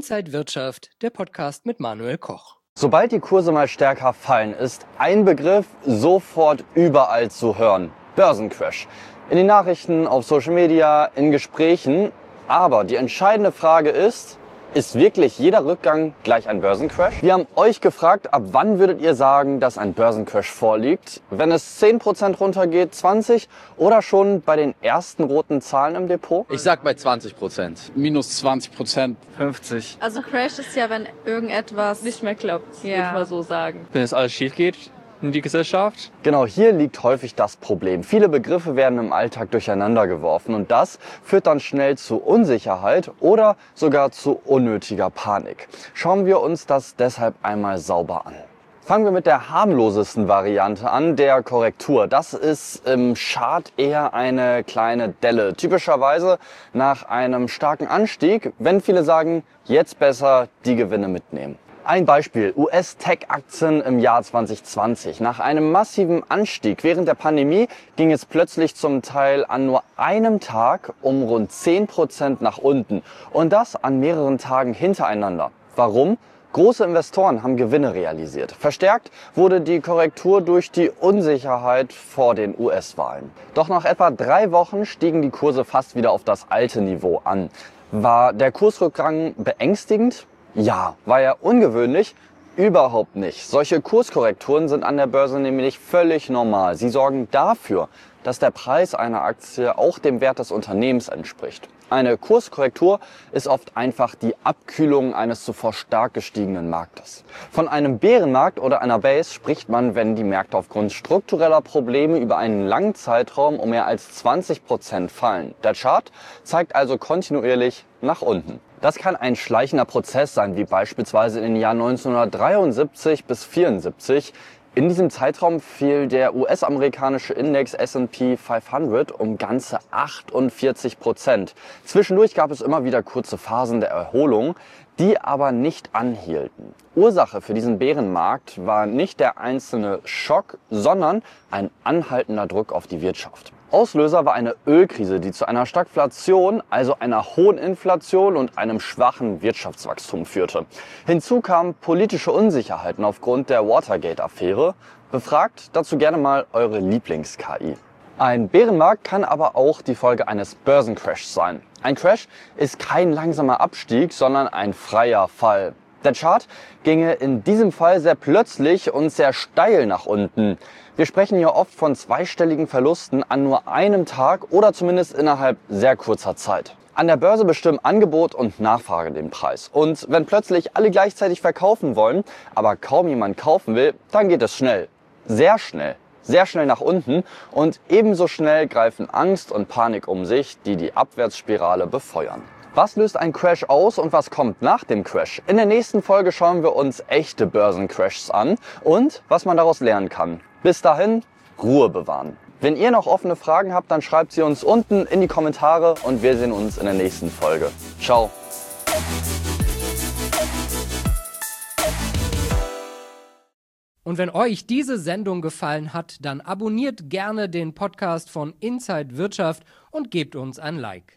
Inside Wirtschaft, der Podcast mit Manuel Koch. Sobald die Kurse mal stärker fallen, ist ein Begriff sofort überall zu hören: Börsencrash. In den Nachrichten, auf Social Media, in Gesprächen. Aber die entscheidende Frage ist wirklich jeder Rückgang gleich ein Börsencrash? Wir haben euch gefragt, ab wann würdet ihr sagen, dass ein Börsencrash vorliegt? Wenn es 10% runtergeht, 20% oder schon bei den ersten roten Zahlen im Depot? Ich sag bei 20%. Minus 20%. 50. Also Crash ist ja, wenn irgendetwas nicht mehr klappt, würde ich Ja. mal so sagen. Wenn es alles schief geht in die Gesellschaft. Genau, hier liegt häufig das Problem. Viele Begriffe werden im Alltag durcheinander geworfen und das führt dann schnell zu Unsicherheit oder sogar zu unnötiger Panik. Schauen wir uns das deshalb einmal sauber an. Fangen wir mit der harmlosesten Variante an, der Korrektur. Das ist im Chart eher eine kleine Delle. Typischerweise nach einem starken Anstieg, wenn viele sagen, jetzt besser die Gewinne mitnehmen. Ein Beispiel: US-Tech-Aktien im Jahr 2020. Nach einem massiven Anstieg während der Pandemie ging es plötzlich zum Teil an nur einem Tag um rund 10% nach unten. Und das an mehreren Tagen hintereinander. Warum? Große Investoren haben Gewinne realisiert. Verstärkt wurde die Korrektur durch die Unsicherheit vor den US-Wahlen. Doch nach etwa 3 Wochen stiegen die Kurse fast wieder auf das alte Niveau an. War der Kursrückgang beängstigend? Ja. War er ungewöhnlich? Überhaupt nicht. Solche Kurskorrekturen sind an der Börse nämlich völlig normal. Sie sorgen dafür, dass der Preis einer Aktie auch dem Wert des Unternehmens entspricht. Eine Kurskorrektur ist oft einfach die Abkühlung eines zuvor stark gestiegenen Marktes. Von einem Bärenmarkt oder einer Base spricht man, wenn die Märkte aufgrund struktureller Probleme über einen langen Zeitraum um mehr als 20% fallen. Der Chart zeigt also kontinuierlich nach unten. Das kann ein schleichender Prozess sein, wie beispielsweise in den Jahren 1973 bis 1974. In diesem Zeitraum fiel der US-amerikanische Index S&P 500 um ganze 48%. Zwischendurch gab es immer wieder kurze Phasen der Erholung, die aber nicht anhielten. Ursache für diesen Bärenmarkt war nicht der einzelne Schock, sondern ein anhaltender Druck auf die Wirtschaft. Auslöser war eine Ölkrise, die zu einer Stagflation, also einer hohen Inflation und einem schwachen Wirtschaftswachstum führte. Hinzu kamen politische Unsicherheiten aufgrund der Watergate-Affäre. Befragt dazu gerne mal eure Lieblings-KI. Ein Bärenmarkt kann aber auch die Folge eines Börsencrashs sein. Ein Crash ist kein langsamer Abstieg, sondern ein freier Fall. Der Chart ginge in diesem Fall sehr plötzlich und sehr steil nach unten. Wir sprechen hier oft von zweistelligen Verlusten an nur einem Tag oder zumindest innerhalb sehr kurzer Zeit. An der Börse bestimmen Angebot und Nachfrage den Preis. Und wenn plötzlich alle gleichzeitig verkaufen wollen, aber kaum jemand kaufen will, dann geht es schnell. Sehr schnell nach unten und ebenso schnell greifen Angst und Panik um sich, die die Abwärtsspirale befeuern. Was löst ein Crash aus und was kommt nach dem Crash? In der nächsten Folge schauen wir uns echte Börsencrashs an und was man daraus lernen kann. Bis dahin, Ruhe bewahren. Wenn ihr noch offene Fragen habt, dann schreibt sie uns unten in die Kommentare und wir sehen uns in der nächsten Folge. Ciao. Und wenn euch diese Sendung gefallen hat, dann abonniert gerne den Podcast von Inside Wirtschaft und gebt uns ein Like.